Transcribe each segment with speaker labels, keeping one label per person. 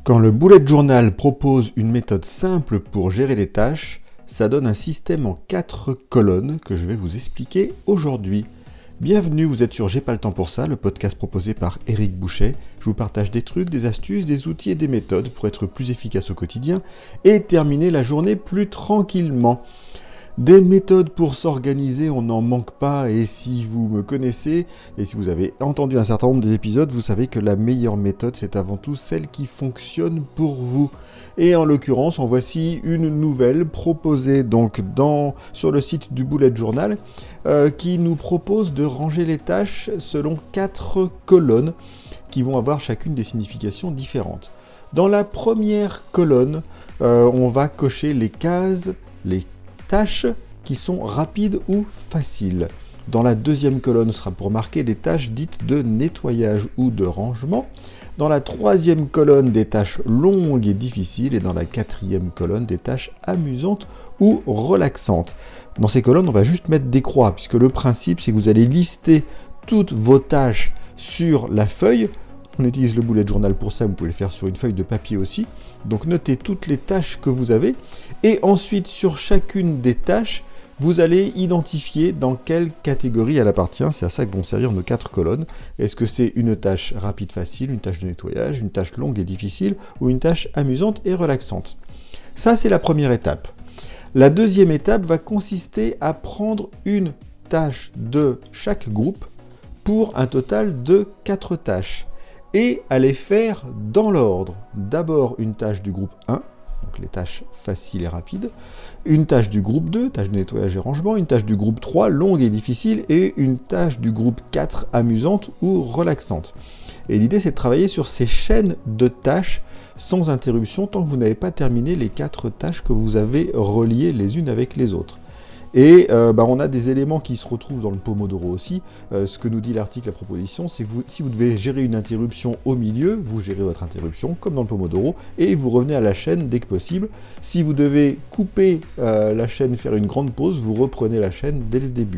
Speaker 1: Quand le bullet journal propose une méthode simple pour gérer les tâches, ça donne un système en 4 colonnes que je vais vous expliquer aujourd'hui. Bienvenue, vous êtes sur J'ai pas le temps pour ça, le podcast proposé par Eric Boucher. Je vous partage des trucs, des astuces, des outils et des méthodes pour être plus efficace au quotidien et terminer la journée plus tranquillement. Des méthodes pour s'organiser, on n'en manque pas, et si vous me connaissez, et si vous avez entendu un certain nombre d'épisodes, vous savez que la meilleure méthode, c'est avant tout celle qui fonctionne pour vous. Et en l'occurrence, en voici une nouvelle proposée donc sur le site du Bullet Journal, qui nous propose de ranger les tâches selon 4 colonnes qui vont avoir chacune des significations différentes. Dans la première colonne, on va cocher les cases, les tâches qui sont rapides ou faciles. Dans la deuxième colonne sera pour marquer des tâches dites de nettoyage ou de rangement. Dans la troisième colonne, des tâches longues et difficiles. Et dans la quatrième colonne, des tâches amusantes ou relaxantes. Dans ces colonnes, on va juste mettre des croix, puisque le principe, c'est que vous allez lister toutes vos tâches sur la feuille. On utilise le bullet journal pour ça, vous pouvez le faire sur une feuille de papier aussi. Donc notez toutes les tâches que vous avez. Et ensuite, sur chacune des tâches, vous allez identifier dans quelle catégorie elle appartient. C'est à ça que vont servir nos 4 colonnes. Est-ce que c'est une tâche rapide, facile, une tâche de nettoyage, une tâche longue et difficile, ou une tâche amusante et relaxante? Ça, c'est la première étape. La deuxième étape va consister à prendre une tâche de chaque groupe pour un total de 4 tâches. Et à les faire dans l'ordre. D'abord une tâche du groupe 1, donc les tâches faciles et rapides, une tâche du groupe 2, tâche de nettoyage et rangement, une tâche du groupe 3, longue et difficile, et une tâche du groupe 4, amusante ou relaxante. Et l'idée, c'est de travailler sur ces chaînes de tâches sans interruption tant que vous n'avez pas terminé les 4 tâches que vous avez reliées les unes avec les autres. Et on a des éléments qui se retrouvent dans le Pomodoro aussi. Ce que nous dit l'article, la proposition, c'est que si vous devez gérer une interruption au milieu, vous gérez votre interruption comme dans le Pomodoro et vous revenez à la chaîne dès que possible. Si vous devez couper la chaîne, faire une grande pause, vous reprenez la chaîne dès le début.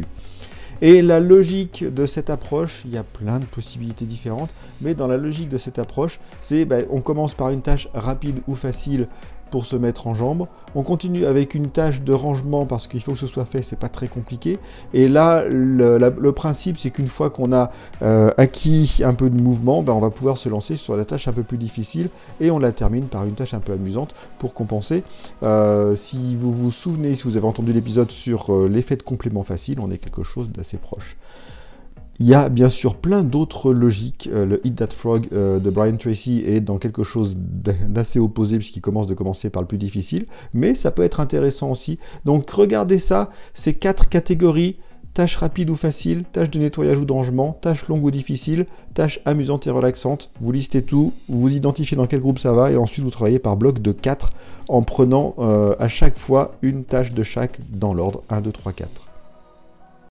Speaker 1: Et la logique de cette approche, il y a plein de possibilités différentes, mais dans la logique de cette approche, c'est on commence par une tâche rapide ou facile pour se mettre en jambe. On continue avec une tâche de rangement parce qu'il faut que ce soit fait, c'est pas très compliqué. Et là, le principe, c'est qu'une fois qu'on a acquis un peu de mouvement, on va pouvoir se lancer sur la tâche un peu plus difficile et on la termine par une tâche un peu amusante pour compenser. Si vous vous souvenez, si vous avez entendu l'épisode sur l'effet de complément facile, on est quelque chose d'assez proche. Il y a bien sûr plein d'autres logiques. Le Eat That Frog de Brian Tracy est dans quelque chose d'assez opposé puisqu'il commence par le plus difficile, mais ça peut être intéressant aussi. Donc regardez ça, ces 4 catégories, tâches rapides ou faciles, tâches de nettoyage ou de rangement, tâches longues ou difficiles, tâches amusantes et relaxantes. Vous listez tout, vous identifiez dans quel groupe ça va et ensuite vous travaillez par bloc de 4 en prenant à chaque fois une tâche de chaque dans l'ordre 1, 2, 3, 4.